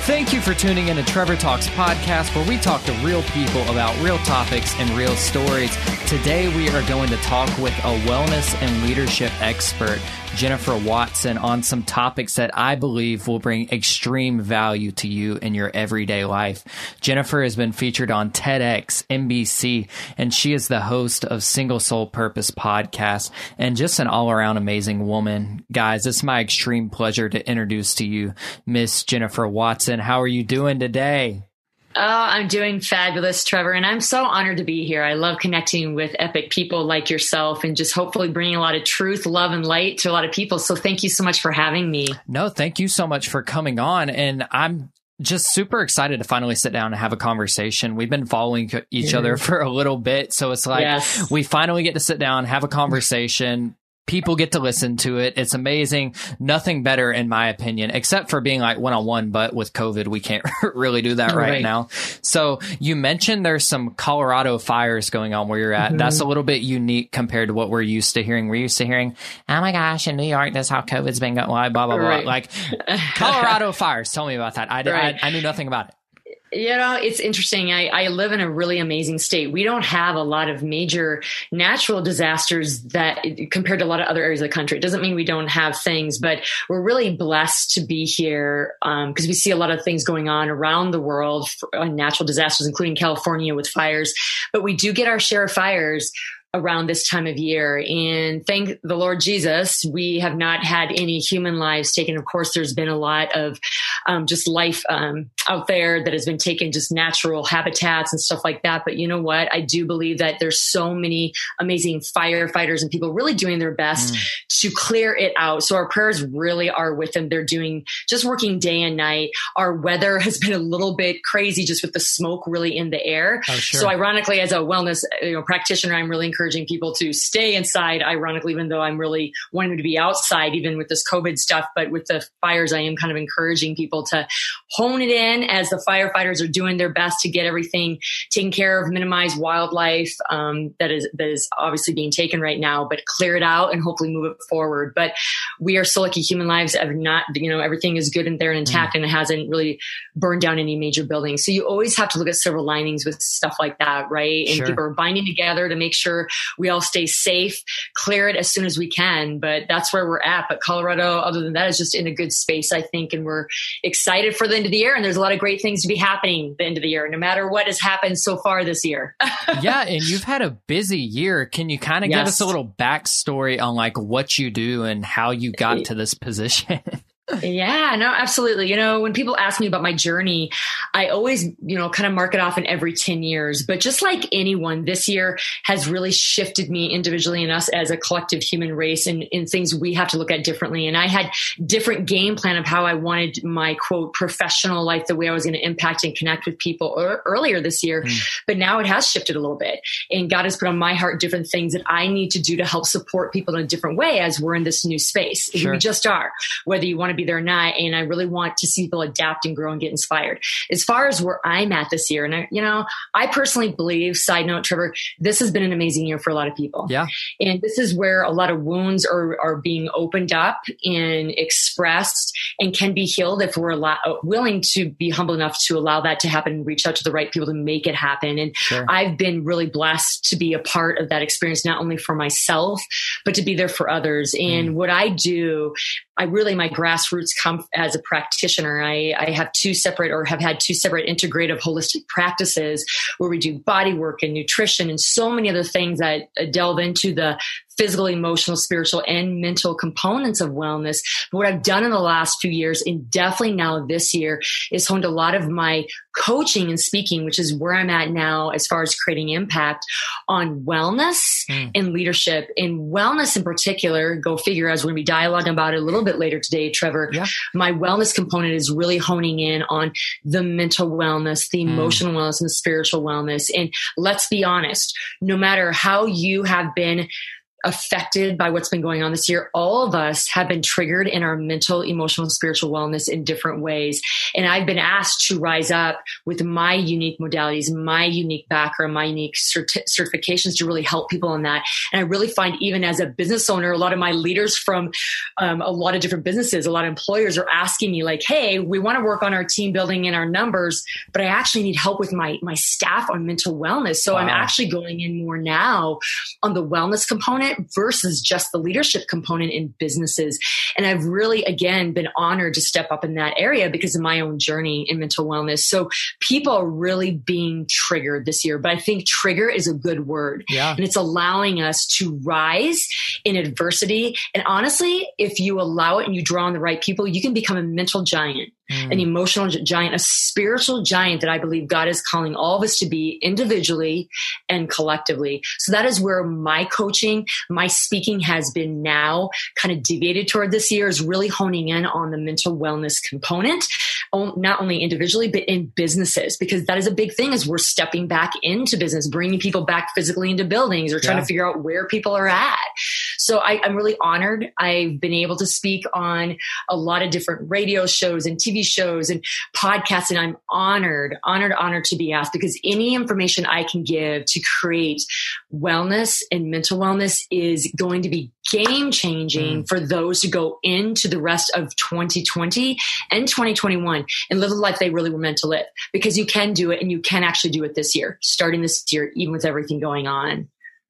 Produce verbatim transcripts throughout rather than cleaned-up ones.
Thank you for tuning in to Trevor Talks podcast, where we talk to real people about real topics and real stories. Today, we are going to talk with a wellness and leadership expert, Jennifer Watson, on some topics that I believe will bring extreme value to you in your everyday life. Jennifer has been featured on TEDx, N B C, and she is the host of Single Soul Purpose podcast, and just an all-around amazing woman. Guys, it's my extreme pleasure to introduce to you Miss Jennifer Watson. How are you doing today? Oh, I'm doing fabulous, Trevor, and I'm so honored to be here. I love connecting with epic people like yourself and just hopefully bringing a lot of truth, love, and light to a lot of people. So thank you so much for having me. No, thank you so much for coming on. And I'm just super excited to finally sit down and have a conversation. We've been following each mm. other for a little bit. So it's like yes. we finally get to sit down, have a conversation. People get to listen to it. It's amazing. Nothing better, in my opinion, except for being like one-on-one. But with COVID, we can't really do that right, right now. So you mentioned there's some Colorado fires going on where you're at. Mm-hmm. That's a little bit unique compared to what we're used to hearing. We're used to hearing, oh my gosh, in New York, that's how COVID's been going, blah, blah, blah, blah. Right. Like Colorado fires. Tell me about that. I, right. I, I knew nothing about it. You know, it's interesting. I, I live in a really amazing state. We don't have a lot of major natural disasters that compared to a lot of other areas of the country. It doesn't mean we don't have things, but we're really blessed to be here um, because we see a lot of things going on around the world on natural disasters, including California with fires. But we do get our share of fires around this time of year. And thank the Lord Jesus, we have not had any human lives taken. Of course, there's been a lot of um, just life um, out there that has been taken, just natural habitats and stuff like that. But you know what? I do believe that there's so many amazing firefighters and people really doing their best mm. to clear it out. So our prayers really are with them. They're doing just working day and night. Our weather has been a little bit crazy just with the smoke really in the air. Oh, sure. So ironically, as a wellness you know, practitioner, I'm really encouraging encouraging people to stay inside, ironically, even though I'm really wanting them to be outside, even with this COVID stuff. But with the fires, I am kind of encouraging people to hone it in as the firefighters are doing their best to get everything taken care of, minimize wildlife um, that is that is obviously being taken right now, but clear it out and hopefully move it forward. But we are so lucky. Human lives have not, you know, everything is good and there and intact, mm. and it hasn't really burned down any major buildings. So you always have to look at silver linings with stuff like that, right? And sure. people are binding together to make sure we all stay safe, clear it as soon as we can. But that's where we're at. But Colorado, other than that, is just in a good space, I think. And we're excited for the end of the year. And there's a lot of great things to be happening the end of the year, no matter what has happened so far this year. Yeah. And you've had a busy year. Can you kind of yes. give us a little backstory on like what you do and how you got to this position? Yeah, no, absolutely. You know, when people ask me about my journey, I always, you know, kind of mark it off in every ten years. But just like anyone, this year has really shifted me individually and us as a collective human race and in things we have to look at differently. And I had different game plan of how I wanted my quote professional life, the way I was going to impact and connect with people er- earlier this year. Mm. But now it has shifted a little bit. And God has put on my heart different things that I need to do to help support people in a different way as we're in this new space. Sure. We just are, whether you want to be there or not. And I really want to see people adapt and grow and get inspired. As far as where I'm at this year, and I, you know, I personally believe, side note, Trevor, this has been an amazing year for a lot of people. Yeah. And this is where a lot of wounds are, are being opened up and expressed and can be healed if we're allow, willing to be humble enough to allow that to happen and reach out to the right people to make it happen. And sure. I've been really blessed to be a part of that experience, not only for myself, but to be there for others. And mm. what I do, I really, my grassroots come as a practitioner. I, I have two separate or have had two separate integrative holistic practices where we do body work and nutrition and so many other things that delve into the physical, emotional, spiritual, and mental components of wellness. But what I've done in the last few years, and definitely now this year, is honed a lot of my coaching and speaking, which is where I'm at now as far as creating impact on wellness mm. and leadership. And wellness in particular, go figure, as we're going to be dialoguing about it a little bit later today, Trevor, yeah. my wellness component is really honing in on the mental wellness, the emotional mm. wellness, and the spiritual wellness. And let's be honest, no matter how you have been affected by what's been going on this year. All of us have been triggered in our mental, emotional, and spiritual wellness in different ways. And I've been asked to rise up with my unique modalities, my unique background, my unique certi- certifications to really help people in that. And I really find even as a business owner, a lot of my leaders from um, a lot of different businesses, a lot of employers are asking me like, hey, we want to work on our team building and our numbers, but I actually need help with my, my staff on mental wellness. So wow. I'm actually going in more now on the wellness component versus just the leadership component in businesses. And I've really, again, been honored to step up in that area because of my own journey in mental wellness. So people are really being triggered this year, but I think trigger is a good word. Yeah. And it's allowing us to rise in adversity. And honestly, if you allow it and you draw on the right people, you can become a mental giant. Mm. An emotional giant, a spiritual giant that I believe God is calling all of us to be individually and collectively. So that is where my coaching, my speaking has been now kind of deviated toward this year, is really honing in on the mental wellness component, not only individually, but in businesses, because that is a big thing as we're stepping back into business, bringing people back physically into buildings or trying yeah. to figure out where people are at. So I, I'm really honored. I've been able to speak on a lot of different radio shows and T V shows and podcasts. And I'm honored, honored, honored to be asked, because any information I can give to create wellness and mental wellness is going to be game changing mm. for those who go into the rest of twenty twenty and twenty twenty-one and live the life they really were meant to live, because you can do it and you can actually do it this year, starting this year, even with everything going on.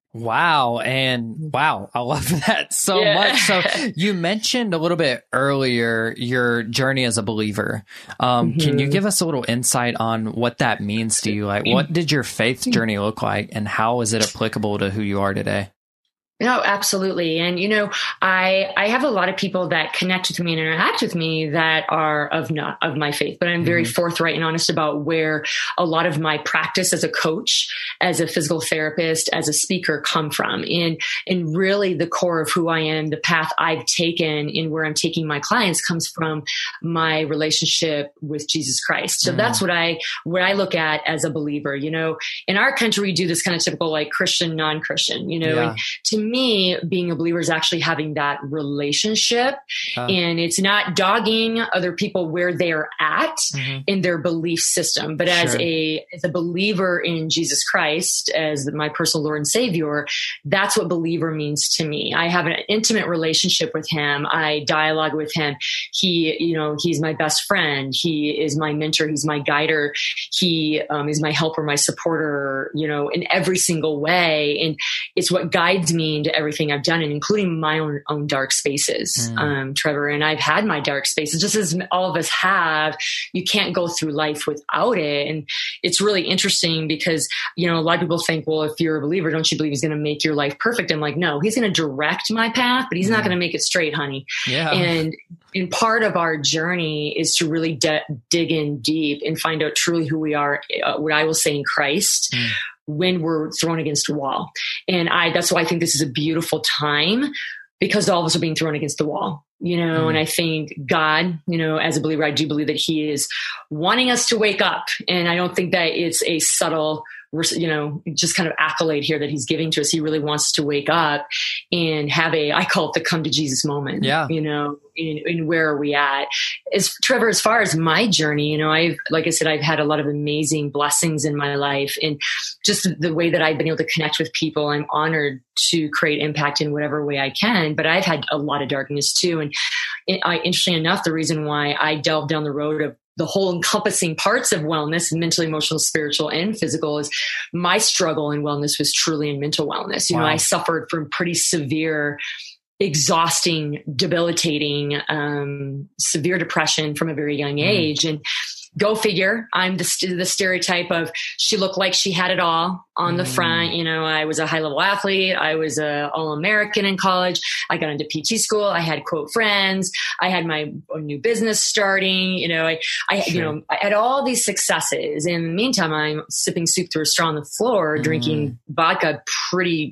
Wow. And wow, I love that so yeah. much. So you mentioned a little bit earlier your journey as a believer. Um, mm-hmm. Can you give us a little insight on what that means to you? Like, what did your faith journey look like and how is it applicable to who you are today? No, absolutely. And, you know, I, I have a lot of people that connect with me and interact with me that are of not of my faith, but I'm very mm-hmm. forthright and honest about where a lot of my practice as a coach, as a physical therapist, as a speaker come from. And, and really the core of who I am, the path I've taken and where I'm taking my clients comes from my relationship with Jesus Christ. So mm-hmm. that's what I, what I look at as a believer. You know, in our country, we do this kind of typical like Christian, non-Christian, you know, yeah. and to me, being a believer is actually having that relationship uh, and it's not dogging other people where they're at mm-hmm. in their belief system. But as sure. a, as a believer in Jesus Christ, as my personal Lord and Savior, that's what believer means to me. I have an intimate relationship with him. I dialogue with him. He, you know, he's my best friend. He is my mentor. He's my guider. He um, is my helper, my supporter, you know, in every single way. And it's what guides me into everything I've done, and including my own, own dark spaces, mm. um, Trevor. And I've had my dark spaces, just as all of us have. You can't go through life without it. And it's really interesting because, you know, a lot of people think, well, if you're a believer, don't you believe he's going to make your life perfect? I'm like, no, he's going to direct my path, but he's yeah. not going to make it straight, honey. Yeah. And, and part of our journey is to really de- dig in deep and find out truly who we are, uh, what I will say in Christ. Mm. when we're thrown against a wall. And I, that's why I think this is a beautiful time, because all of us are being thrown against the wall, you know, mm. and I think God, you know, as a believer, I do believe that he is wanting us to wake up. And I don't think that it's a subtle, you know, just kind of accolade here that he's giving to us. He really wants to wake up and have a, I call it the come to Jesus moment, yeah. you know, in, in where are we at? As Trevor, as far as my journey, you know, I've, like I said, I've had a lot of amazing blessings in my life, and just the way that I've been able to connect with people, I'm honored to create impact in whatever way I can, but I've had a lot of darkness too. And it, I, interesting enough, the reason why I delved down the road of the whole encompassing parts of wellness, mental, emotional, spiritual, and physical, is my struggle in wellness was truly in mental wellness. You wow. know, I suffered from pretty severe, exhausting, debilitating, um, severe depression from a very young age. Mm. And go figure, I'm the, the stereotype of she looked like she had it all on mm. the front. You know, I was a high level athlete. I was a all-American in college. I got into P T school. I had quote friends. I had my own new business starting. You know, I, I sure. you know, I had all these successes. In the meantime, I'm sipping soup through a straw on the floor, mm. drinking vodka pretty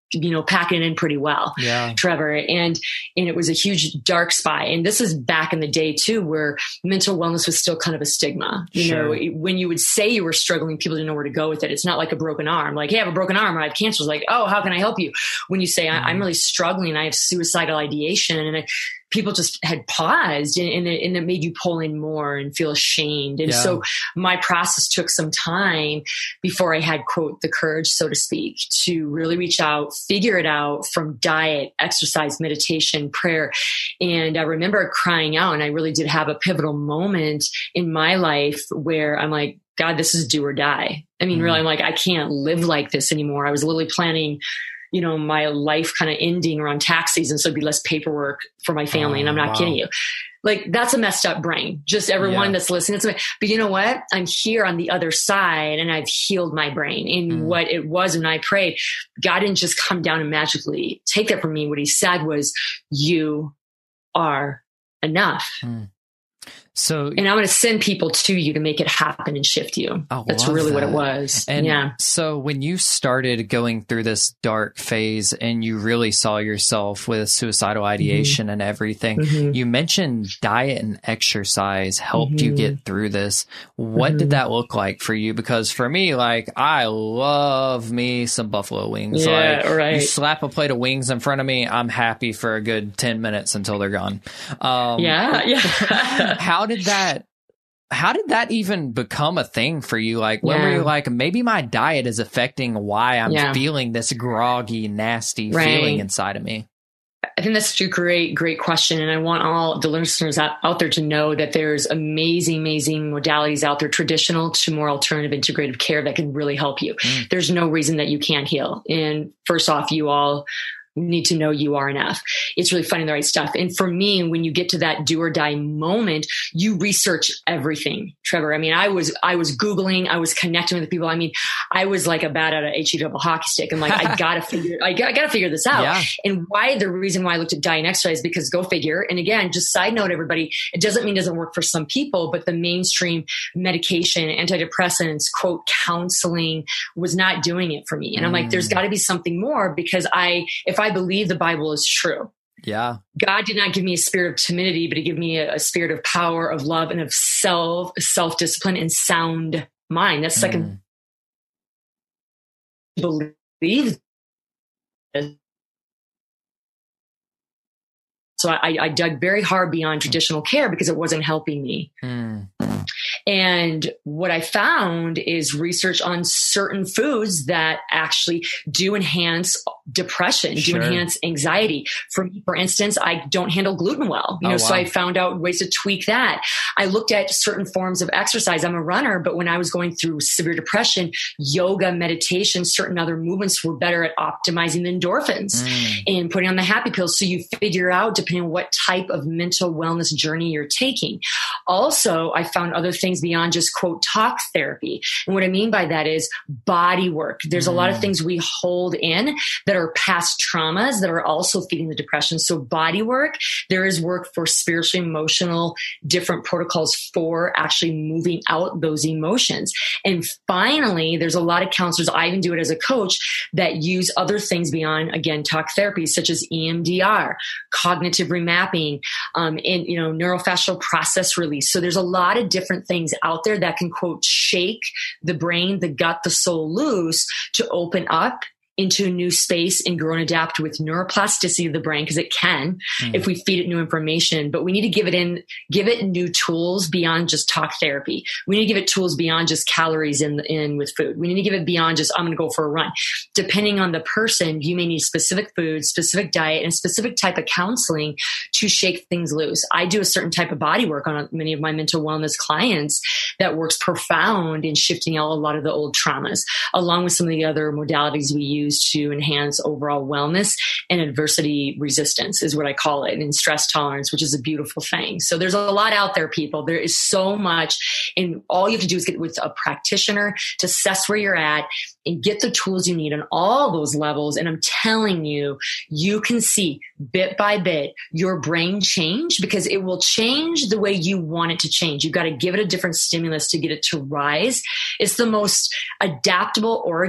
you know, packing it in pretty well, yeah. Trevor. And, and it was a huge dark spot. And this is back in the day too, where mental wellness was still kind of a stigma. You sure. know, when you would say you were struggling, people didn't know where to go with it. It's not like a broken arm. Like, hey, I have a broken arm or I have cancer. It's like, oh, how can I help you? When you say, mm-hmm. I'm really struggling, I have suicidal ideation, and I, people just had paused, and, and, it, and it made you pull in more and feel ashamed. And yeah. so my process took some time before I had, quote, the courage, so to speak, to really reach out, figure it out from diet, exercise, meditation, prayer. And I remember crying out, and I really did have a pivotal moment in my life where I'm like, God, this is do or die. I mean, mm. really, I'm like, I can't live like this anymore. I was literally planning, you know, my life kind of ending around tax season. So it'd be less paperwork for my family. Oh, and I'm not wow. kidding you. Like, that's a messed up brain. Just everyone yeah. that's listening to me. But you know what? I'm here on the other side, and I've healed my brain. And mm. what it was when I prayed, God didn't just come down and magically take that from me. What he said was, you are enough. Mm. So, and I'm going to send people to you to make it happen and shift you. I That's really that. what it was. And yeah. so when you started going through this dark phase and you really saw yourself with suicidal ideation mm-hmm. and everything, mm-hmm. you mentioned diet and exercise helped mm-hmm. you get through this. What mm-hmm. did that look like for you? Because for me, like, I love me some buffalo wings. Yeah, like, right. You slap a plate of wings in front of me, I'm happy for a good ten minutes until they're gone. Um, yeah. Yeah. How did that, how did that even become a thing for you? Like, when yeah. were you like, maybe my diet is affecting why I'm yeah. feeling this groggy, nasty right. feeling inside of me? I think that's a great, great question. And I want all the listeners out, out there to know that there's amazing, amazing modalities out there, traditional to more alternative integrative care, that can really help you. Mm. There's no reason that you can't heal. And first off, you all need to know you are enough. It's really finding the right stuff. And for me, when you get to that do or die moment, you research everything, Trevor. I mean, I was, I was Googling, I was connecting with people. I mean, I was like a bat at a H E double hockey stick. I'm like, I gotta figure, I gotta, I gotta figure this out. Yeah. And why, the reason why I looked at diet and exercise, because go figure. And again, just side note, everybody, it doesn't mean it doesn't work for some people, but the mainstream medication, antidepressants, quote, counseling was not doing it for me. And I'm like, there's gotta be something more, because I, if I I believe the Bible is true. Yeah. God did not give me a spirit of timidity, but he gave me a, a spirit of power, of love, and of self, self-discipline and sound mind. That's second. Mm. Believe. So I, I dug very hard beyond traditional care because it wasn't helping me. Mm. And what I found is research on certain foods that actually do enhance depression, sure. do enhance anxiety. For me, for instance, I don't handle gluten well, you know, oh, wow. so I found out ways to tweak that. I looked at certain forms of exercise. I'm a runner, but when I was going through severe depression, yoga, meditation, certain other movements were better at optimizing the endorphins mm. and putting on the happy pills. So you figure out, depending on what type of mental wellness journey you're taking. Also, I found other things beyond just, quote, talk therapy. And what I mean by that is body work. There's mm. a lot of things we hold in that are past traumas that are also feeding the depression. So body work, there is work for spiritual, emotional, different protocols for actually moving out those emotions. And finally, there's a lot of counselors, I even do it as a coach, that use other things beyond, again, talk therapy, such as E M D R, cognitive remapping, um, and, you know, neurofascial process release. So there's a lot of different things out there that can, quote, shake the brain, the gut, the soul loose to open up into a new space and grow and adapt with neuroplasticity of the brain, because it can mm. if we feed it new information. But we need to give it in, give it new tools beyond just talk therapy. We need to give it tools beyond just calories in in with food. We need to give it beyond just, I'm going to go for a run. Depending on the person, you may need specific food, specific diet, and specific type of counseling to shake things loose. I do a certain type of body work on many of my mental wellness clients that works profound in shifting out a lot of the old traumas, along with some of the other modalities we use to enhance overall wellness and adversity resistance is what I call it, and stress tolerance, which is a beautiful thing. So there's a lot out there, people. There is so much, and all you have to do is get with a practitioner to assess where you're at and get the tools you need on all those levels. And I'm telling you, you can see bit by bit your brain change, because it will change the way you want it to change. You've got to give it a different stimulus to get it to rise. It's the most adaptable organ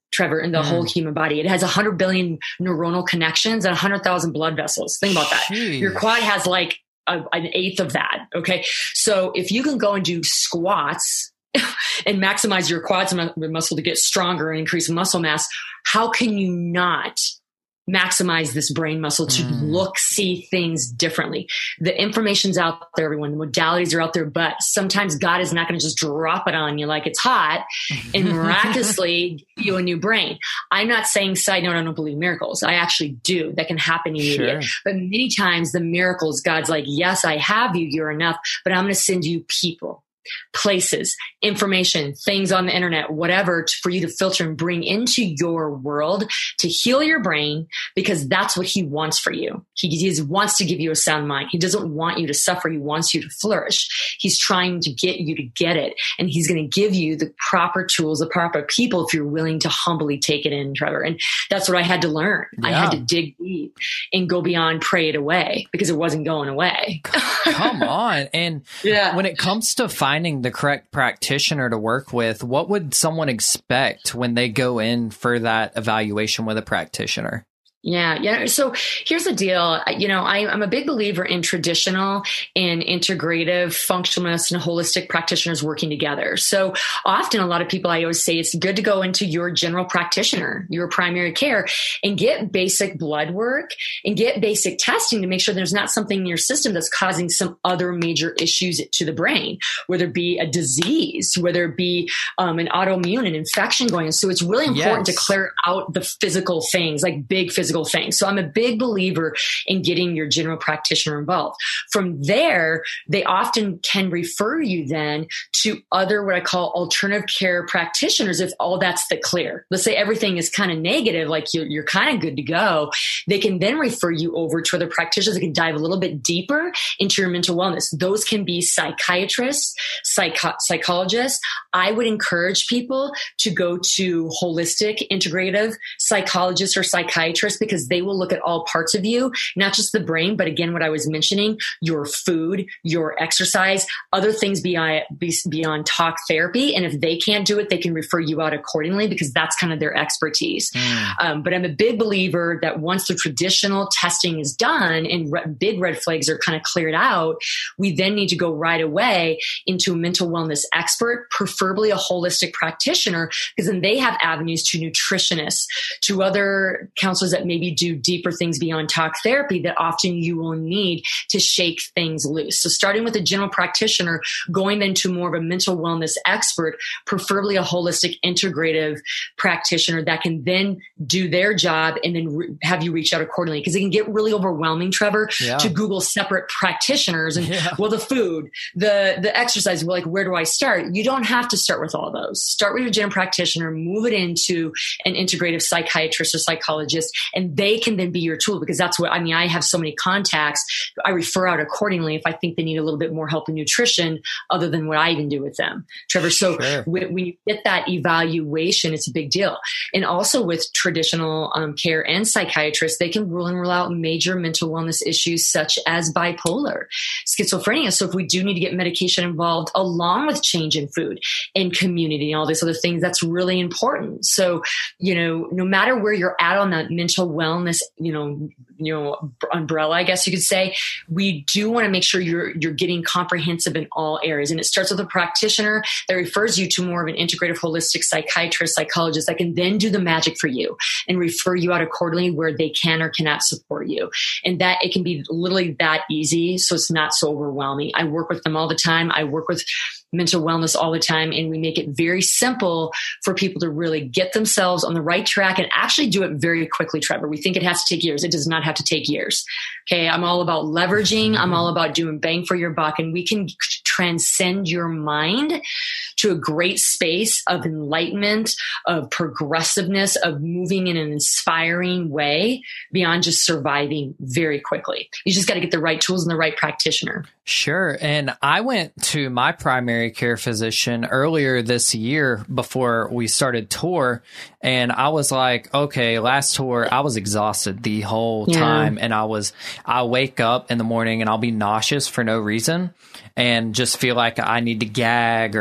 Trevor, in the mm. whole human body. It has one hundred billion neuronal connections and one hundred thousand blood vessels. Think about that. Jeez. Your quad has like a, an eighth of that. Okay. So if you can go and do squats and maximize your quads muscle to get stronger and increase muscle mass, how can you not maximize this brain muscle to mm. look, see things differently? The information's out there, everyone. The modalities are out there, but sometimes God is not going to just drop it on you like it's hot and miraculously give you a new brain. I'm not saying, side note, I don't believe miracles. I actually do. That can happen immediately. Sure. But many times the miracles, God's like, yes, I have you. You're enough, but I'm going to send you people, places, information, things on the internet, whatever, to, for you to filter and bring into your world to heal your brain, because that's what he wants for you. He, he wants to give you a sound mind. He doesn't want you to suffer. He wants you to flourish. He's trying to get you to get it. And he's going to give you the proper tools, the proper people, if you're willing to humbly take it in, Trevor. And that's what I had to learn. Yeah. I had to dig deep and go beyond, pray it away, because it wasn't going away. Come on. And yeah. when it comes to finding Finding the correct practitioner to work with, what would someone expect when they go in for that evaluation with a practitioner? Yeah. Yeah. So here's the deal. You know, I, I'm a big believer in traditional and integrative functionalist and holistic practitioners working together. So often a lot of people, I always say it's good to go into your general practitioner, your primary care, and get basic blood work and get basic testing to make sure there's not something in your system that's causing some other major issues to the brain, whether it be a disease, whether it be um, an autoimmune, an infection going on. So it's really important yes. to clear out the physical things, like big physical things. So I'm a big believer in getting your general practitioner involved. From there, they often can refer you then to other, what I call alternative care practitioners. If all that's the clear, let's say everything is kind of negative, like you're, you're kind of good to go, they can then refer you over to other practitioners that can dive a little bit deeper into your mental wellness. Those can be psychiatrists, psycho- psychologists. I would encourage people to go to holistic, integrative psychologists or psychiatrists, because they will look at all parts of you, not just the brain, but again, what I was mentioning, your food, your exercise, other things beyond, beyond talk therapy. And if they can't do it, they can refer you out accordingly, because that's kind of their expertise. Mm. Um, but I'm a big believer that once the traditional testing is done and re- big red flags are kind of cleared out, we then need to go right away into a mental wellness expert, preferably a holistic practitioner, because then they have avenues to nutritionists, to other counselors that maybe do deeper things beyond talk therapy that often you will need to shake things loose. So starting with a general practitioner, going into more of a mental wellness expert, preferably a holistic integrative practitioner that can then do their job and then re- have you reach out accordingly. Because it can get really overwhelming, Trevor, yeah. to Google separate practitioners and yeah. well, the food, the, the exercise, well, like, where do I start? You don't have to start with all those. Start with your general practitioner, move it into an integrative psychiatrist or psychologist, and they can then be your tool, because that's what, I mean, I have so many contacts. I refer out accordingly if I think they need a little bit more help in nutrition other than what I even do with them, Trevor. So sure. when, when you get that evaluation, it's a big deal. And also with traditional um, care and psychiatrists, they can rule and rule out major mental wellness issues such as bipolar, schizophrenia. So if we do need to get medication involved along with change in food and community and all these other things, that's really important. So, you know, no matter where you're at on that mental wellness, you know, you know, umbrella, I guess you could say, we do want to make sure you're, you're getting comprehensive in all areas. And it starts with a practitioner that refers you to more of an integrative, holistic psychiatrist, psychologist that can then do the magic for you and refer you out accordingly where they can or cannot support you. And that it can be literally that easy. So it's not so overwhelming. I work with them all the time. I work with mental wellness all the time. And we make it very simple for people to really get themselves on the right track and actually do it very quickly, Trevor. We think it has to take years. It does not have to take years. Okay. I'm all about leveraging. I'm all about doing bang for your buck, and we can transcend your mind to a great space of enlightenment, of progressiveness, of moving in an inspiring way beyond just surviving very quickly. You just got to get the right tools and the right practitioner. Sure. And I went to my primary care physician earlier this year before we started tour. And I was like, okay, last tour, I was exhausted the whole yeah. time. And I was, I wake up in the morning and I'll be nauseous for no reason and just feel like I need to gag or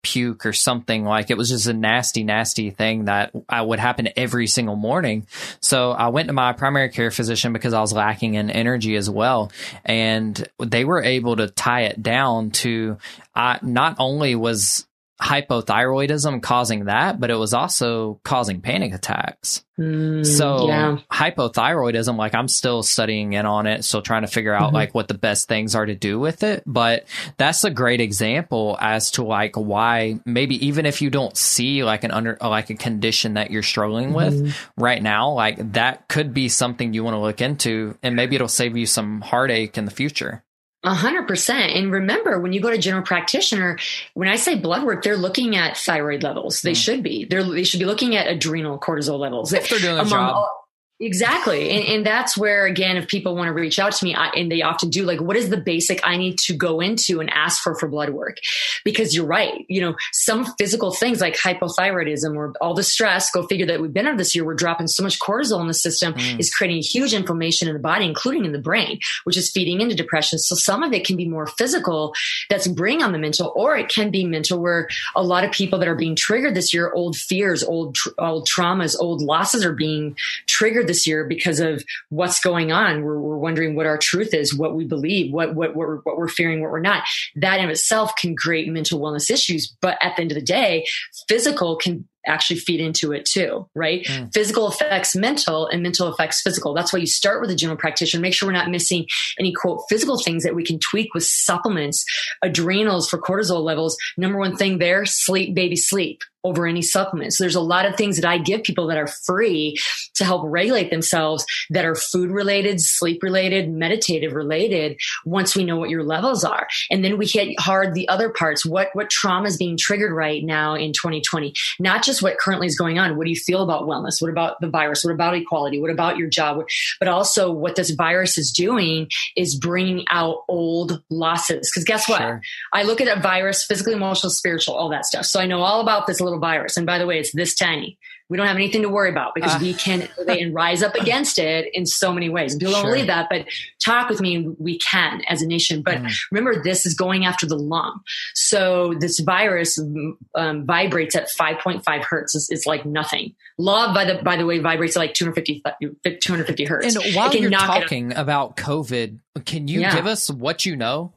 puke or something. Like it was just a nasty, nasty thing that I would happen every single morning. So I went to my primary care physician because I was lacking in energy as well. And they were able to tie it down to, I not only was hypothyroidism causing that, but it was also causing panic attacks. Mm, so yeah. hypothyroidism, like I'm still studying in on it, still trying to figure out mm-hmm. like what the best things are to do with it. But that's a great example as to like why maybe even if you don't see like an under like a condition that you're struggling mm-hmm. with right now, like that could be something you want to look into, and maybe it'll save you some heartache in the future. A hundred percent. And remember, when you go to a general practitioner, when I say blood work, they're looking at thyroid levels. They mm. should be. They're, they should be looking at adrenal cortisol levels. If they're doing a job. All, Exactly. And, and that's where, again, if people want to reach out to me, I, and they often do, like, what is the basic I need to go into and ask for for blood work? Because you're right. You know, some physical things like hypothyroidism or all the stress, go figure that we've been over this year, we're dropping so much cortisol in the system mm. is creating huge inflammation in the body, including in the brain, which is feeding into depression. So some of it can be more physical, that's bringing on the mental, or it can be mental, where a lot of people that are being triggered this year, old fears, old, tr- old traumas, old losses are being triggered this year because of what's going on. We're, we're wondering what our truth is, what we believe, what, what, what, we're, what we're fearing, what we're not. That in itself can create mental wellness issues. But at the end of the day, physical can actually feed into it too, right? Mm. Physical affects mental and mental affects physical. That's why you start with a general practitioner. Make sure we're not missing any quote physical things that we can tweak with supplements, adrenals for cortisol levels. Number one thing there, sleep, baby, sleep over any supplements. There's a lot of things that I give people that are free to help regulate themselves that are food related, sleep related, meditative related, once we know what your levels are. And then we hit hard the other parts. What, what trauma is being triggered right now in twenty twenty? Not just what currently is going on. What do you feel about wellness? What about the virus? What about equality? What about your job? But also what this virus is doing is bringing out old losses. Because guess what? Sure. I look at a virus, physically, emotional, spiritual, all that stuff. So I know all about this little virus. And by the way, it's this tiny. We don't have anything to worry about because uh. we can and rise up against it in so many ways. And people sure. don't believe that, but talk with me. We can as a nation. But mm. remember, this is going after the lung. So this virus um, vibrates at five point five hertz. It's, it's like nothing. Love, by the by the way, vibrates at like two hundred fifty, two hundred fifty hertz. And while you're talking about COVID, can you yeah. give us what you know?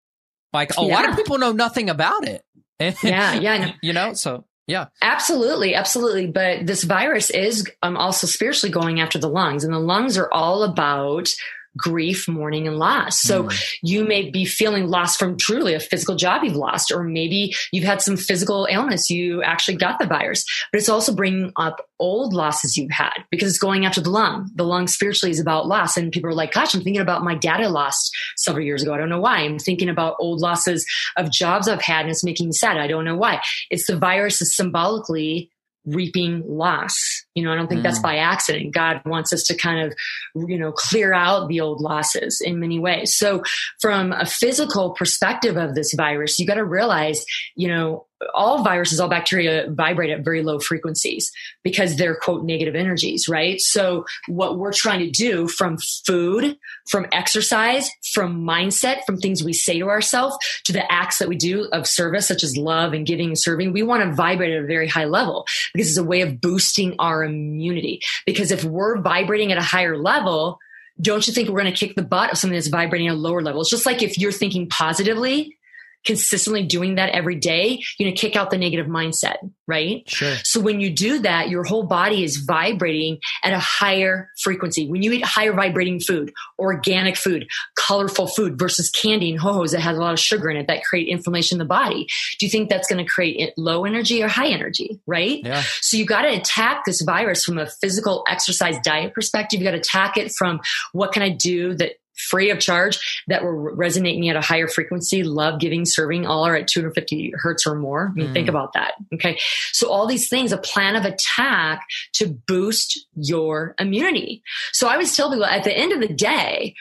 Like a yeah. lot of people know nothing about it. yeah, yeah. You know, so. Yeah, absolutely. Absolutely. But this virus is um, also spiritually going after the lungs, and the lungs are all about grief, mourning, and loss. So mm. you may be feeling lost from truly a physical job you've lost, or maybe you've had some physical illness. You actually got the virus, but it's also bringing up old losses you've had because it's going after the lung. The lung spiritually is about loss. And people are like, gosh, I'm thinking about my dad I lost several years ago. I don't know why. I'm thinking about old losses of jobs I've had and it's making me sad. I don't know why. It's the virus is symbolically reaping loss. You know, I don't think mm. that's by accident. God wants us to kind of, you know, clear out the old losses in many ways. So from a physical perspective of this virus, you got to realize, you know, all viruses, all bacteria vibrate at very low frequencies because they're quote negative energies, right? So what we're trying to do from food, from exercise, from mindset, from things we say to ourselves to the acts that we do of service, such as love and giving and serving, we want to vibrate at a very high level because it's a way of boosting our immunity. Because if we're vibrating at a higher level, don't you think we're going to kick the butt of something that's vibrating at a lower level? It's just like if you're thinking positively, consistently doing that every day, you're going to kick out the negative mindset, right? Sure. So when you do that, your whole body is vibrating at a higher frequency. When you eat higher vibrating food, organic food, colorful food versus candy and ho-hos that has a lot of sugar in it that create inflammation in the body, do you think that's going to create low energy or high energy, right? Yeah. So you got to attack this virus from a physical exercise diet perspective. You got to attack it from what can I do that free of charge that will resonate me at a higher frequency. Love, giving, serving, all are at two hundred fifty hertz or more. I mean, mm. think about that. Okay. So all these things, a plan of attack to boost your immunity. So I always tell people at the end of the day,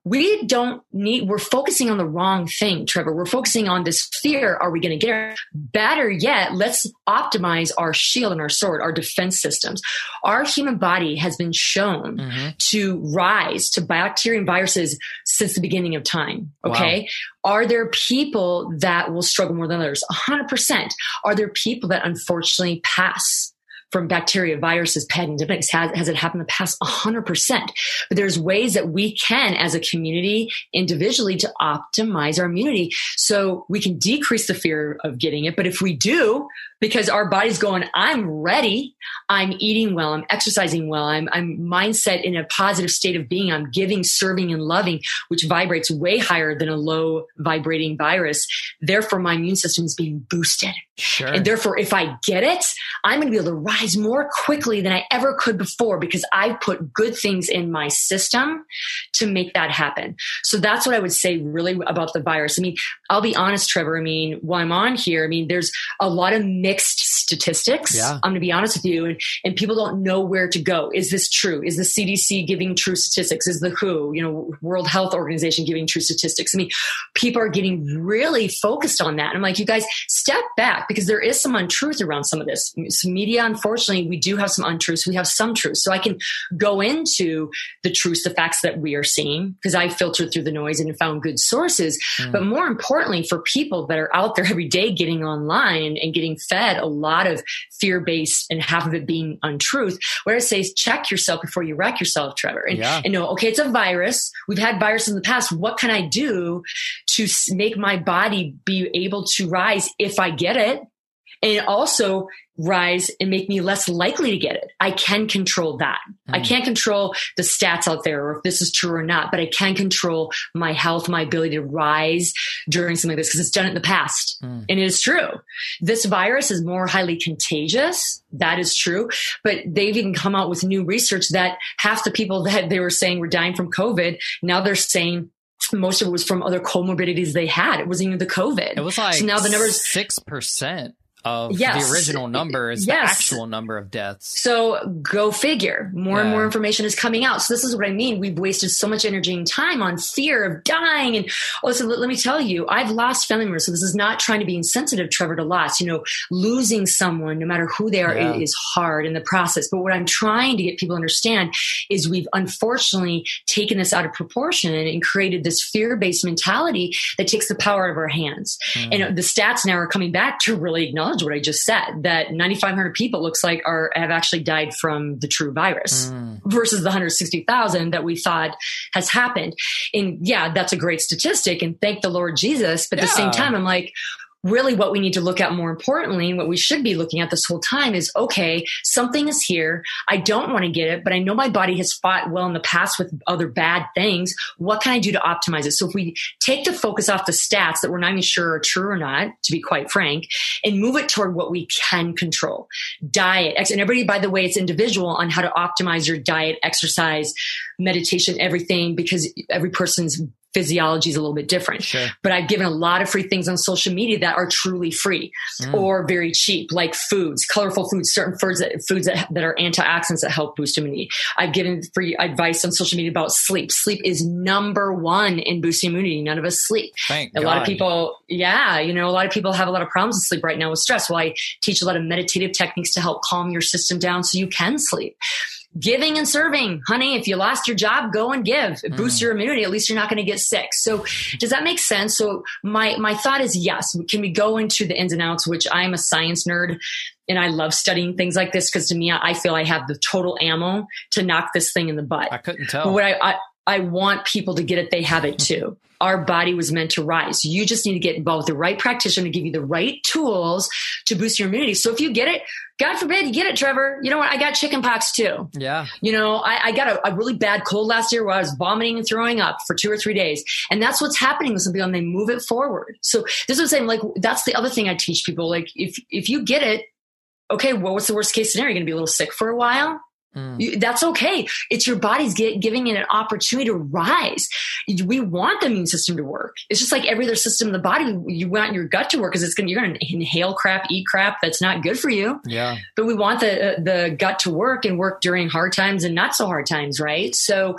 we don't need, we're focusing on the wrong thing, Trevor. We're focusing on this fear. Are we going to get it? Better yet, let's optimize our shield and our sword, our defense systems. Our human body has been shown mm-hmm. to rise to bacteria and viruses since the beginning of time. Okay. Wow. Are there people that will struggle more than others? A hundred percent. Are there people that unfortunately pass from bacteria, viruses, pandemics? Has, has it happened in the past? A hundred percent. But there's ways that we can, as a community, individually, to optimize our immunity so we can decrease the fear of getting it. But if we do, because our body's going, I'm ready, I'm eating well, I'm exercising well, I'm, I'm mindset in a positive state of being, I'm giving, serving, and loving, which vibrates way higher than a low vibrating virus. Therefore, my immune system is being boosted. Sure. And therefore, if I get it, I'm going to be able to rise more quickly than I ever could before because I've put good things in my system to make that happen. So that's what I would say really about the virus. I mean, I'll be honest, Trevor. I mean, while I'm on here, I mean, there's a lot of mixed statistics. Yeah. I'm going to be honest with you. And, and people don't know where to go. Is this true? Is the C D C giving true statistics? Is the W H O, you know, World Health Organization giving true statistics? I mean, people are getting really focused on that. And I'm like, you guys, step back because there is some untruth around some of this. Some media, unfortunately, we do have some untruths. We have some truths. So I can go into the truths, the facts that we are seeing because I filtered through the noise and found good sources. Mm. But more importantly, for people that are out there every day getting online and getting fed a lot of fear-based and half of it being untruth, where I say, check yourself before you wreck yourself, Trevor. And, yeah. and know, okay, it's a virus. We've had viruses in the past. What can I do to make my body be able to rise if I get it? And also rise and make me less likely to get it. I can control that. Mm. I can't control the stats out there or if this is true or not, but I can control my health, my ability to rise during something like this because it's done it in the past. Mm. And it is true. This virus is more highly contagious. That is true. But they've even come out with new research that half the people that they were saying were dying from COVID, now they're saying most of it was from other comorbidities they had. It wasn't even the COVID. It was like so now the numbers six percent. Of yes. the original number is yes. the actual number of deaths. So go figure. More yeah. and more information is coming out. So this is what I mean. We've wasted so much energy and time on fear of dying. And also, let, let me tell you, I've lost family members. So this is not trying to be insensitive, Trevor, to loss. You know, losing someone, no matter who they are, yeah. is hard in the process. But what I'm trying to get people to understand is we've unfortunately taken this out of proportion and created this fear-based mentality that takes the power out of our hands. Mm. And the stats now are coming back to really acknowledge what I just said, that ninety-five hundred people looks like are have actually died from the true virus mm. versus the one hundred sixty thousand that we thought has happened. And yeah, that's a great statistic and thank the Lord Jesus. But at yeah. the same time, I'm like, really what we need to look at more importantly, and what we should be looking at this whole time is, okay, something is here. I don't want to get it, but I know my body has fought well in the past with other bad things. What can I do to optimize it? So if we take the focus off the stats that we're not even sure are true or not, to be quite frank, and move it toward what we can control. Diet. And everybody, by the way, it's individual on how to optimize your diet, exercise, meditation, everything, because every person's physiology is a little bit different. Sure. But I've given a lot of free things on social media that are truly free mm. or very cheap, like foods, colorful foods, certain foods that, foods that, that are antioxidants that help boost immunity. I've given free advice on social media about sleep. Sleep is number one in boosting immunity. None of us sleep. Thank a God. lot of people, yeah, you know, a lot of people have a lot of problems with sleep right now with stress. Well, I teach a lot of meditative techniques to help calm your system down so you can sleep. Giving and serving, honey, if you lost your job, go and give. Boost mm. your immunity. At least you're not going to get sick. So does that make sense? So my, my thought is yes. Can we go into the ins and outs, which I'm a science nerd and I love studying things like this because to me, I feel I have the total ammo to knock this thing in the butt. I couldn't tell. But what I, I, I want people to get it. They have it too. Our body was meant to rise. You just need to get involved with the right practitioner to give you the right tools to boost your immunity. So if you get it, God forbid you get it, Trevor. You know what? I got chicken pox too. Yeah. You know, I, I got a, a really bad cold last year where I was vomiting and throwing up for two or three days. And that's what's happening with some people and they move it forward. So this is what I'm saying. Like, that's the other thing I teach people. Like, if, if you get it, okay, well, what's the worst case scenario? You're going to be a little sick for a while. Mm. You, that's okay. It's your body's get, giving it an opportunity to rise. We want the immune system to work. It's just like every other system in the body. You want your gut to work because it's going. You're going to inhale crap, eat crap. That's not good for you. Yeah. But we want the uh, the gut to work and work during hard times and not so hard times, right? So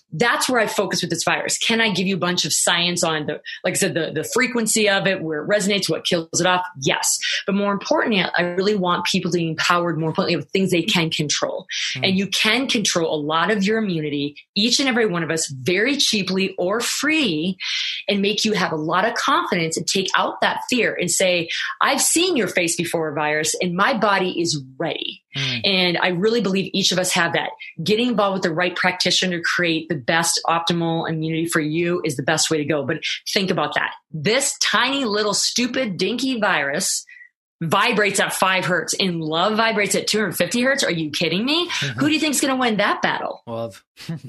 that's where I focus with this virus. Can I give you a bunch of science on the, like I said, the, the frequency of it, where it resonates, what kills it off? Yes. But more importantly, I really want people to be empowered more importantly of things they can control. Mm. And you can control a lot of your immunity, each and every one of us, very cheaply or free, and make you have a lot of confidence and take out that fear and say, I've seen your face before a virus and my body is ready. Mm. And I really believe each of us have that. Getting involved with the right practitioner to create the best optimal immunity for you is the best way to go. But think about that. This tiny little stupid dinky virus vibrates at five hertz and love vibrates at two hundred fifty hertz. Are you kidding me? Mm-hmm. Who do you think is going to win that battle? Love.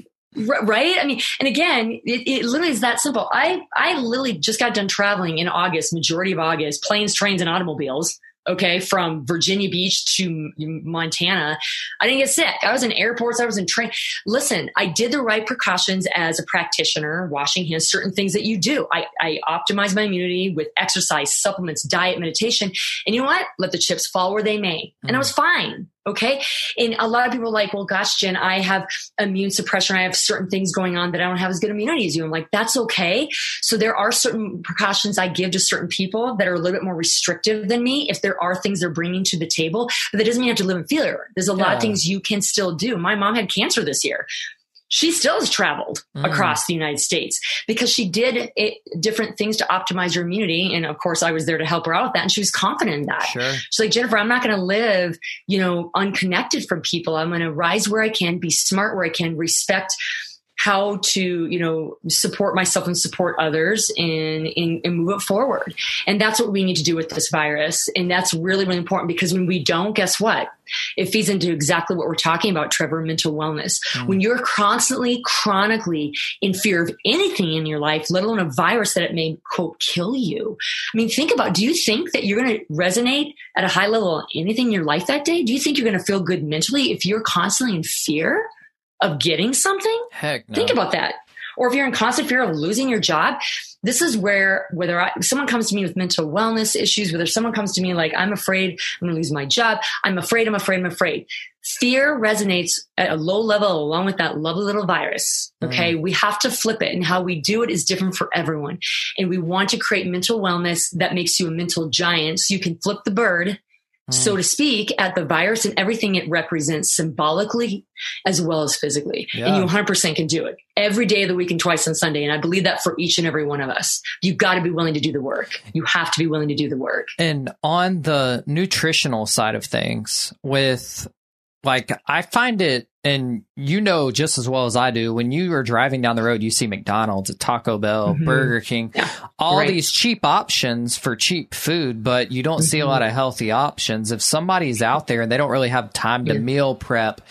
Right? I mean, and again, it, it literally is that simple. I, I literally just got done traveling in August, majority of August, planes, trains, and automobiles. Okay. From Virginia Beach to Montana. I didn't get sick. I was in airports. I was in train. Listen, I did the right precautions as a practitioner, washing hands, certain things that you do. I, I optimized my immunity with exercise, supplements, diet, meditation. And you know what? Let the chips fall where they may. And mm. I was fine. Okay. And a lot of people are like, well, gosh, Jen, I have immune suppression. I have certain things going on that I don't have as good immunity as you. I'm like, that's okay. So there are certain precautions I give to certain people that are a little bit more restrictive than me. If there are things they're bringing to the table, but that doesn't mean you have to live in fear. There's a yeah. lot of things you can still do. My mom had cancer this year. She still has traveled mm. across the United States because she did it, different things to optimize her immunity. And of course, I was there to help her out with that. And she was confident in that. Sure. She's like, Jennifer, I'm not going to live, you know, unconnected from people. I'm going to rise where I can, be smart where I can, respect how to, you know, support myself and support others and, and, and move it forward. And that's what we need to do with this virus. And that's really, really important because when we don't, guess what? It feeds into exactly what we're talking about, Trevor, mental wellness. Mm. When you're constantly, chronically in fear of anything in your life, let alone a virus that it may, quote, kill you. I mean, think about, do you think that you're going to resonate at a high level on anything in your life that day? Do you think you're going to feel good mentally if you're constantly in fear of getting something? Heck no. Think about that. Or if you're in constant fear of losing your job, this is where, whether I, someone comes to me with mental wellness issues, whether someone comes to me like, I'm afraid I'm going to lose my job. I'm afraid, I'm afraid, I'm afraid. Fear resonates at a low level along with that lovely little virus. Okay. Mm. We have to flip it, and how we do it is different for everyone. And we want to create mental wellness that makes you a mental giant so you can flip the bird, so to speak, at the virus and everything it represents symbolically as well as physically. Yeah. And you one hundred percent can do it every day of the week and twice on Sunday. And I believe that for each and every one of us. You've got to be willing to do the work. You have to be willing to do the work. And on the nutritional side of things, with like, I find it, and you know just as well as I do, when you are driving down the road, you see McDonald's, Taco Bell, mm-hmm. Burger King, yeah, all right. these cheap options for cheap food, but you don't mm-hmm. see a lot of healthy options. If somebody's out there and they don't really have time to yeah. meal prep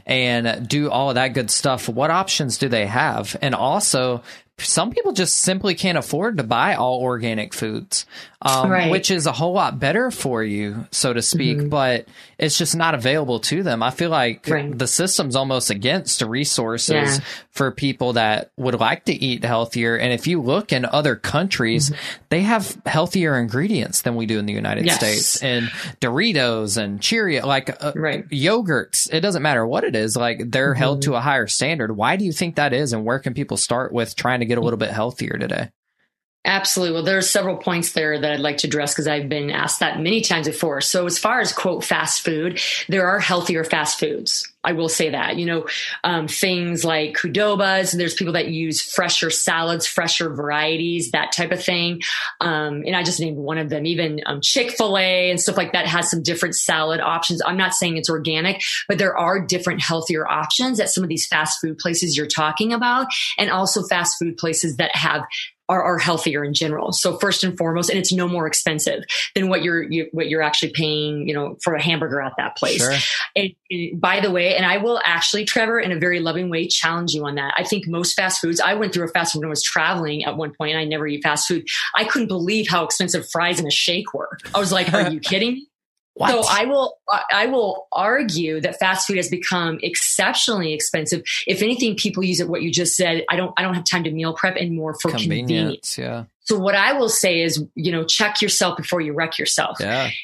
and do all of that good stuff, what options do they have? And also, some people just simply can't afford to buy all organic foods, um, right. which is a whole lot better for you, so to speak, mm-hmm. but it's just not available to them. I feel like right. the system's almost against resources yeah. for people that would like to eat healthier. And if you look in other countries, mm-hmm. they have healthier ingredients than we do in the United yes. States. And Doritos and Cheerios, like uh, right. yogurts, it doesn't matter what it is, like they're mm-hmm. held to a higher standard. Why do you think that is? And where can people start with trying to get a little bit healthier today? Absolutely. Well, there are several points there that I'd like to address because I've been asked that many times before. So as far as, quote, fast food, there are healthier fast foods. I will say that, you know, um, things like Qdobas, there's people that use fresher salads, fresher varieties, that type of thing. Um, and I just named one of them, even um, Chick-fil-A and stuff like that has some different salad options. I'm not saying it's organic, but there are different healthier options at some of these fast food places you're talking about, and also fast food places that have Are, are healthier in general. So first and foremost, and it's no more expensive than what you're you, what you're actually paying, you know, for a hamburger at that place. Sure. And, and by the way, and I will actually, Trevor, in a very loving way, challenge you on that. I think most fast foods. I went through a fast food when I was traveling at one point. And I never eat fast food. I couldn't believe how expensive fries and a shake were. I was like, "Are you kidding me?" What? So I will, I will argue that fast food has become exceptionally expensive. If anything, people use it. What you just said, I don't, I don't have time to meal prep anymore for convenience. convenience. Yeah. So what I will say is, you know, check yourself before you wreck yourself. Yeah. It,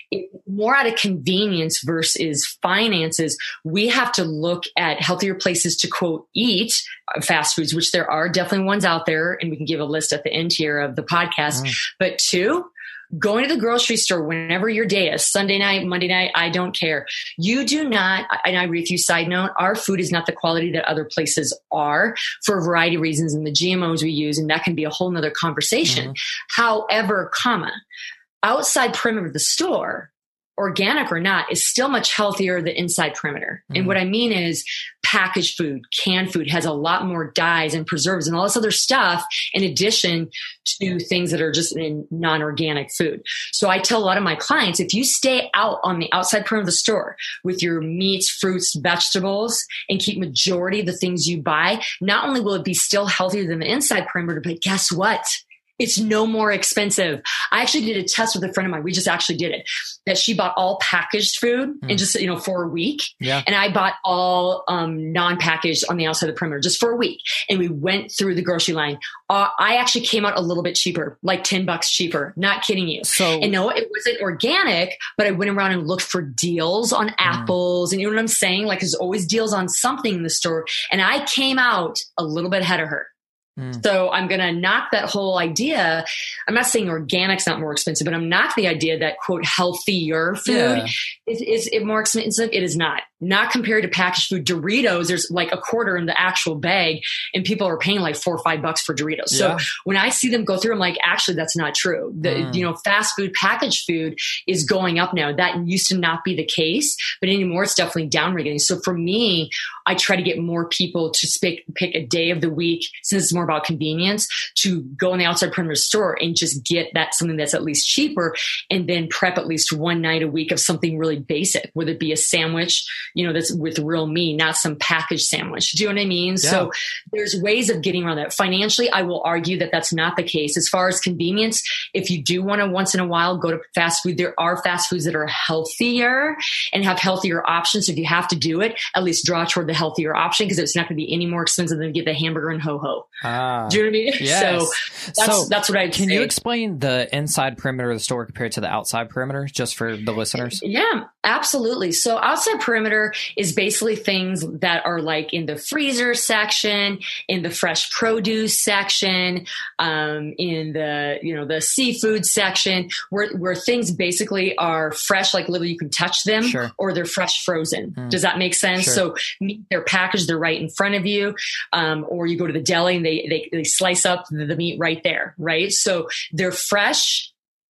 more out of convenience versus finances, we have to look at healthier places to quote eat fast foods, which there are definitely ones out there. And we can give a list at the end here of the podcast. Mm. But two, going to the grocery store whenever your day is, Sunday night, Monday night, I don't care. You do not, and I agree with you, side note, our food is not the quality that other places are for a variety of reasons, and the G M Os we use, and that can be a whole nother conversation. Mm-hmm. However, comma, outside perimeter of the store, organic or not, is still much healthier than inside perimeter. Mm-hmm. And what I mean is packaged food, canned food has a lot more dyes and preservatives and all this other stuff in addition to things that are just in non-organic food. So I tell a lot of my clients, if you stay out on the outside perimeter of the store with your meats, fruits, vegetables, and keep majority of the things you buy, not only will it be still healthier than the inside perimeter, but guess what? It's no more expensive. I actually did a test with a friend of mine. We just actually did it, that she bought all packaged food mm. and just, you know, for a week. Yeah. And I bought all um, non-packaged on the outside of the perimeter just for a week. And we went through the grocery line. Uh, I actually came out a little bit cheaper, like ten bucks cheaper. Not kidding you. So, and no, it wasn't organic, but I went around and looked for deals on mm. apples. And you know what I'm saying? Like there's always deals on something in the store. And I came out a little bit ahead of her. Mm. So I'm going to knock that whole idea. I'm not saying organic's not more expensive, but I'm knock the idea that quote healthier food yeah. is, is it more expensive. It is not. Not compared to packaged food. Doritos, there's like a quarter in the actual bag and people are paying like four or five bucks for Doritos. So yeah. when I see them go through, I'm like, actually, that's not true. The, mm. you know, fast food, packaged food is going up now. That used to not be the case, but anymore it's definitely down regulating. So for me, I try to get more people to pick, pick a day of the week, since it's more about convenience, to go in the outside perimeter store and just get that something that's at least cheaper and then prep at least one night a week of something really basic, whether it be a sandwich, you know, that's with real meat, not some packaged sandwich. Do you know what I mean? Yeah. So there's ways of getting around that. Financially, I will argue that that's not the case. As far as convenience, if you do want to once in a while go to fast food, there are fast foods that are healthier and have healthier options. So if you have to do it, at least draw toward the healthier option because it's not going to be any more expensive than to get the hamburger and ho-ho. Ah, do you know what I mean? Yes. So that's, so that's what I'd can say. you explain the inside perimeter of the store compared to the outside perimeter just for the listeners? Yeah, absolutely. So outside perimeter is basically things that are like in the freezer section, in the fresh produce section, um, in the, you know, the seafood section, where, where things basically are fresh, like literally you can touch them, sure. or they're fresh frozen. Mm. Does that make sense? Sure. So they're packaged, they're right in front of you. Um, or you go to the deli and they, they, they slice up the, the meat right there, right? So they're fresh,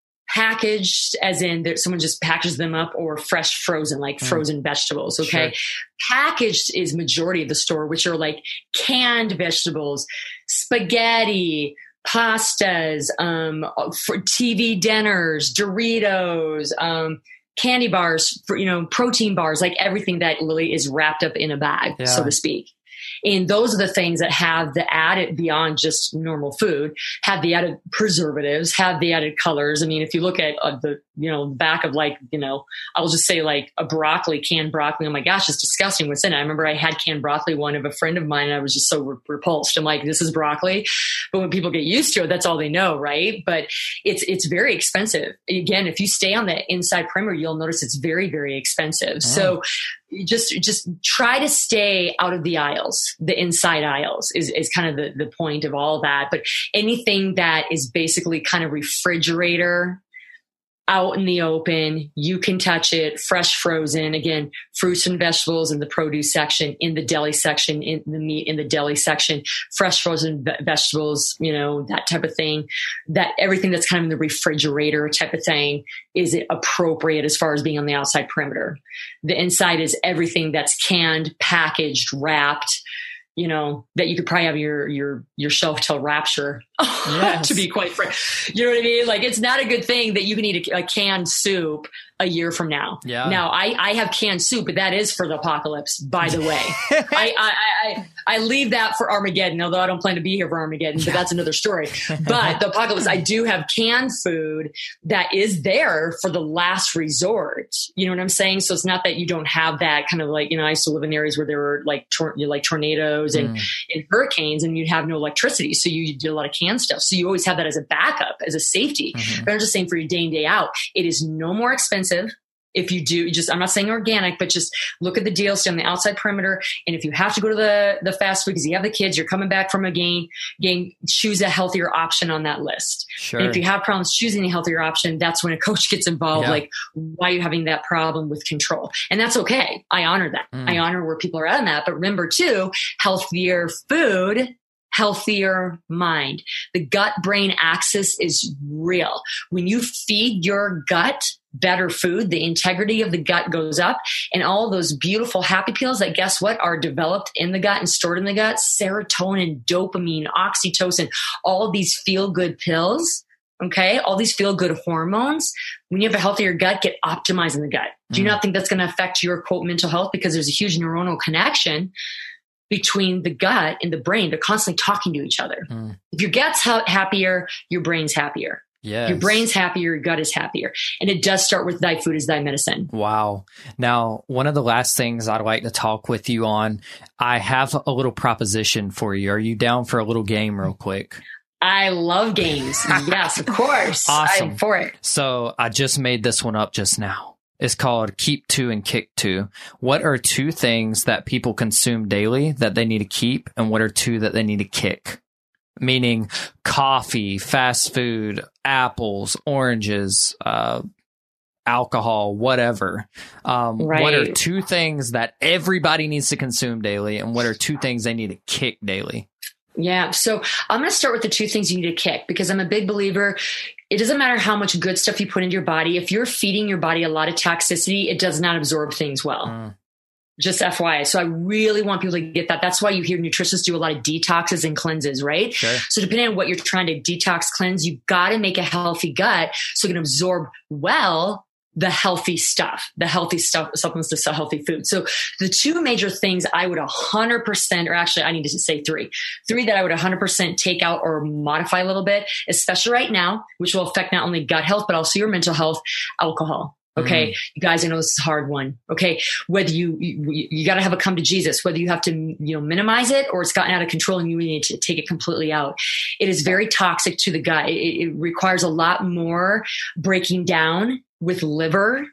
packaged, as in there, someone just packages them up, or fresh frozen, like mm. frozen vegetables. Okay. Sure. Packaged is majority of the store, which are like canned vegetables, spaghetti, pastas, um, for T V dinners, Doritos, um, candy bars, for, you know, protein bars, like everything that literally is wrapped up in a bag, yeah. so to speak. And those are the things that have the added, beyond just normal food, have the added preservatives, have the added colors. I mean, if you look at uh, the, you know, back of like, you know, I'll just say like a broccoli, canned broccoli. Oh my gosh, it's disgusting what's in it. I remember I had canned broccoli, one of a friend of mine, and I was just so re- repulsed. I'm like, this is broccoli. But when people get used to it, that's all they know, right? But it's, it's very expensive. Again, if you stay on the inside perimeter, you'll notice it's very, very expensive. Oh. So just, just try to stay out of the aisles. The inside aisles is, is kind of the, the point of all that. But anything that is basically kind of refrigerator, out in the open, you can touch it, fresh frozen, again, fruits and vegetables in the produce section, in the deli section, in the meat in the deli section, fresh frozen ve- vegetables, you know, that type of thing. That everything that's kind of in the refrigerator type of thing is appropriate as far as being on the outside perimeter. The inside is everything that's canned, packaged, wrapped, you know, that you could probably have your, your, your shelf till rapture, yes. to be quite frank. You know what I mean? Like, it's not a good thing that you can eat a, a canned soup a year from now. Yeah. Now I, I have canned soup, but that is for the apocalypse, by the way. I, I, I, I leave that for Armageddon, although I don't plan to be here for Armageddon, but that's another story. But the apocalypse, I do have canned food that is there for the last resort. You know what I'm saying? So it's not that you don't have that kind of like, you know, I used to live in areas where there were like, tor- like tornadoes and, mm. and hurricanes, and you'd have no electricity. So you did a lot of canned stuff. So you always have that as a backup, as a safety. Mm-hmm. But I'm just saying, for your day in, day out, it is no more expensive If you do, just, I'm not saying organic, but just look at the deals, stay on the outside perimeter. And if you have to go to the, the fast food because you have the kids, you're coming back from a game, game, choose a healthier option on that list. Sure. And if you have problems choosing a healthier option, that's when a coach gets involved. Yeah. Like, why are you having that problem with control? And that's okay. I honor that. Mm. I honor where people are at in that. But remember too, healthier food, healthier mind. The gut-brain axis is real. When you feed your gut better food, the integrity of the gut goes up, and all those beautiful happy pills that, guess what, are developed in the gut and stored in the gut, serotonin, dopamine, oxytocin, all of these feel-good pills, okay, all these feel-good hormones, when you have a healthier gut, get optimized in the gut. Do you mm. not think that's going to affect your, quote, mental health? Because there's a huge neuronal connection between the gut and the brain. They're constantly talking to each other. Mm. If your gut's ha- happier, your brain's happier. Yes. Your brain's happier, your gut is happier. And it does start with thy food is thy medicine. Wow. Now, one of the last things I'd like to talk with you on, I have a little proposition for you. Are you down for a little game real quick? I love games. Yes, of course. Awesome. I'm for it. So I just made this one up just now. It's called Keep Two and Kick Two. What are two things that people consume daily that they need to keep, and what are two that they need to kick? Meaning coffee, fast food, apples, oranges, uh, alcohol, whatever. Um, right. What are two things that everybody needs to consume daily, and what are two things they need to kick daily? Yeah. So I'm going to start with the two things you need to kick, because I'm a big believer. It doesn't matter how much good stuff you put into your body. If you're feeding your body a lot of toxicity, it does not absorb things well. Mm. Just F Y I. So I really want people to get that. That's why you hear nutritionists do a lot of detoxes and cleanses, right? Sure. So depending on what you're trying to detox, cleanse, you got to make a healthy gut so it can absorb well the healthy stuff, the healthy stuff, supplements to healthy food. So the two major things I would one hundred percent, or actually I need to say three, three that I would one hundred percent take out or modify a little bit, especially right now, which will affect not only gut health, but also your mental health: alcohol. Okay. Mm. You guys, I know this is a hard one. Okay. Whether you, you, you got to have a come to Jesus, whether you have to, you know, minimize it or it's gotten out of control and you need to take it completely out. It is very toxic to the gut. It, it requires a lot more breaking down with liver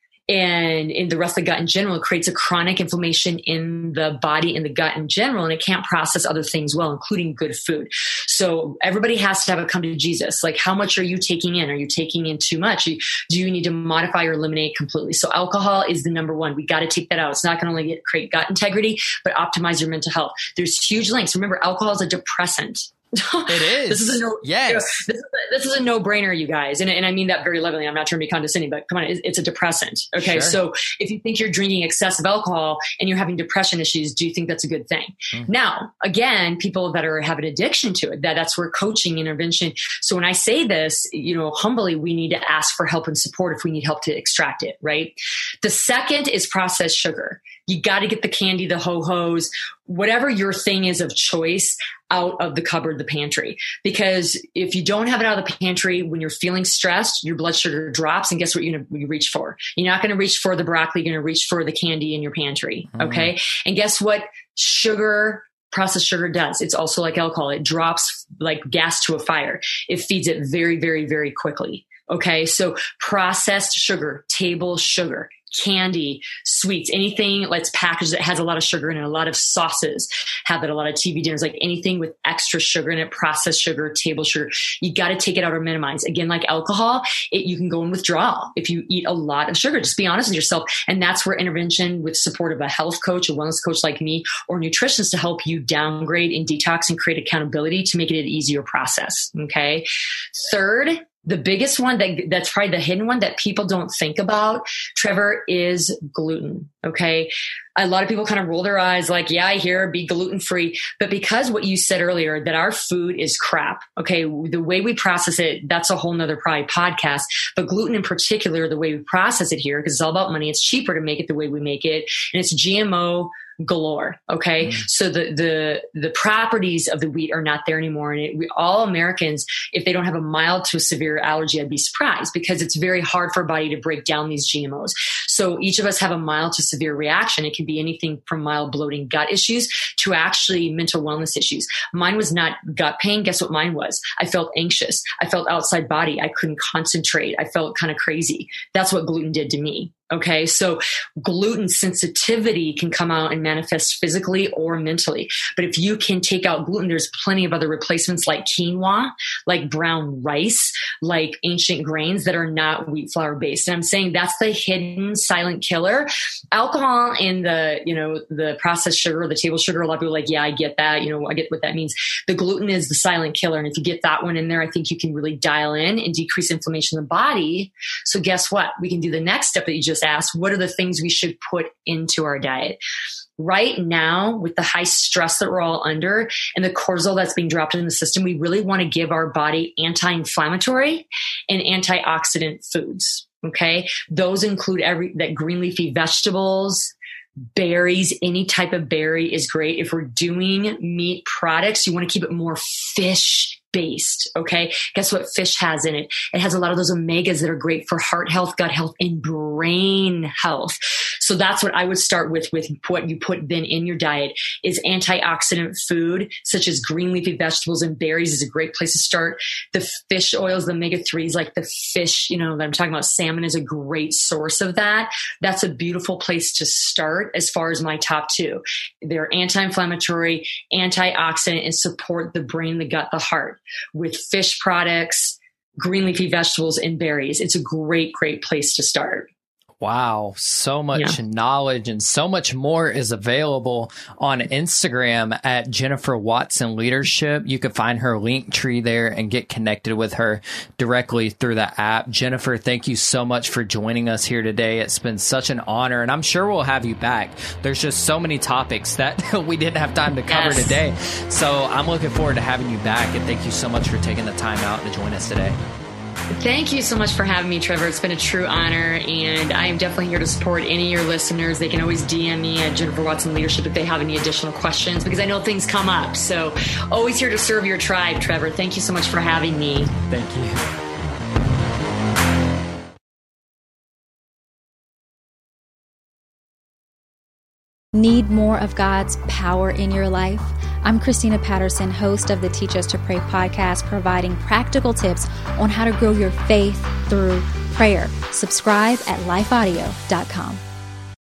and in the rest of the gut in general. It creates a chronic inflammation in the body, in the gut in general, and it can't process other things well, including good food. So everybody has to have a come to Jesus. Like, how much are you taking in? Are you taking in too much? Do you need to modify or eliminate completely? So alcohol is the number one. We got to take that out. It's not going to only get, create gut integrity, but optimize your mental health. There's huge links. Remember, alcohol is a depressant. It is. This is a no, yes. You know, this, is a, this is a no-brainer, you guys. And, and I mean that very lovingly. I'm not trying to be condescending, but come on, it's, it's a depressant. Okay. Sure. So if you think you're drinking excessive alcohol and you're having depression issues, do you think that's a good thing? Mm. Now, again, people that are have an addiction to it, that that's where coaching, intervention. So when I say this, you know, humbly, we need to ask for help and support if we need help to extract it, right? The second is processed sugar. You got to get the candy, the ho-hos, whatever your thing is of choice, out of the cupboard, the pantry. Because if you don't have it out of the pantry, when you're feeling stressed, your blood sugar drops. And guess what you're going to reach for? You're not going to reach for the broccoli. You're going to reach for the candy in your pantry. Mm. Okay. And guess what? Sugar, processed sugar does. It's also like alcohol. It drops like gas to a fire. It feeds it very, very, very quickly. Okay. So processed sugar, table sugar, candy, sweets, anything that's packaged that has a lot of sugar in it, a lot of sauces have it, a lot of T V dinners, like anything with extra sugar in it, processed sugar, table sugar, you got to take it out or minimize. Again, like alcohol, it, you can go in withdrawal if you eat a lot of sugar. Just be honest with yourself. And that's where intervention with support of a health coach, a wellness coach like me, or nutritionists to help you downgrade and detox and create accountability to make it an easier process. Okay. Third, the biggest one that that's probably the hidden one that people don't think about, Trevor, is gluten. Okay. A lot of people kind of roll their eyes like, yeah, I hear be gluten free. But because what you said earlier, that our food is crap. Okay. The way we process it, that's a whole nother probably podcast, but gluten in particular, the way we process it here, because it's all about money. It's cheaper to make it the way we make it. And it's G M O galore. Okay. Mm. So the, the, the properties of the wheat are not there anymore. And it, we, all Americans, if they don't have a mild to severe allergy, I'd be surprised, because it's very hard for our body to break down these G M Os. So each of us have a mild to severe reaction. It can be anything from mild bloating gut issues to actually mental wellness issues. Mine was not gut pain. Guess what mine was? I felt anxious. I felt outside body. I couldn't concentrate. I felt kind of crazy. That's what gluten did to me. Okay. So gluten sensitivity can come out and manifest physically or mentally. But if you can take out gluten, there's plenty of other replacements like quinoa, like brown rice, like ancient grains that are not wheat flour based. And I'm saying that's the hidden silent killer. Alcohol and the, you know, the processed sugar, the table sugar, a lot of people are like, yeah, I get that. You know, I get what that means. The gluten is the silent killer. And if you get that one in there, I think you can really dial in and decrease inflammation in the body. So guess what? We can do the next step that you just asked. What are the things we should put into our diet? Right now, with the high stress that we're all under and the cortisol that's being dropped in the system, we really want to give our body anti-inflammatory and antioxidant foods. Okay. Those include every, that green leafy vegetables, berries, any type of berry is great. If we're doing meat products, you want to keep it more fish based. Okay. Guess what fish has in it? It has a lot of those omegas that are great for heart health, gut health, and brain health. So that's what I would start with, with what you put then in your diet is antioxidant food, such as green leafy vegetables and berries is a great place to start. The fish oils, the omega threes, like the fish, you know, that I'm talking about, salmon is a great source of that. That's a beautiful place to start as far as my top two. They're anti-inflammatory, antioxidant, and support the brain, the gut, the heart. With fish products, green leafy vegetables, and berries. It's a great, great place to start. Wow. So much yeah. knowledge and so much more is available on Instagram at Jennifer Watson Leadership. You can find her link tree there and get connected with her directly through the app. Jennifer, thank you so much for joining us here today. It's been such an honor, and I'm sure we'll have you back. There's just so many topics that we didn't have time to cover yes. today. So I'm looking forward to having you back, and thank you so much for taking the time out to join us today. Thank you so much for having me, Trevor. It's been a true honor, and I am definitely here to support any of your listeners. They can always D M me at Jennifer Watson Leadership if they have any additional questions, because I know things come up. So always here to serve your tribe, Trevor. Thank you so much for having me. Thank you. Need more of God's power in your life? I'm Christina Patterson, host of the Teach Us to Pray podcast, providing practical tips on how to grow your faith through prayer. Subscribe at life audio dot com.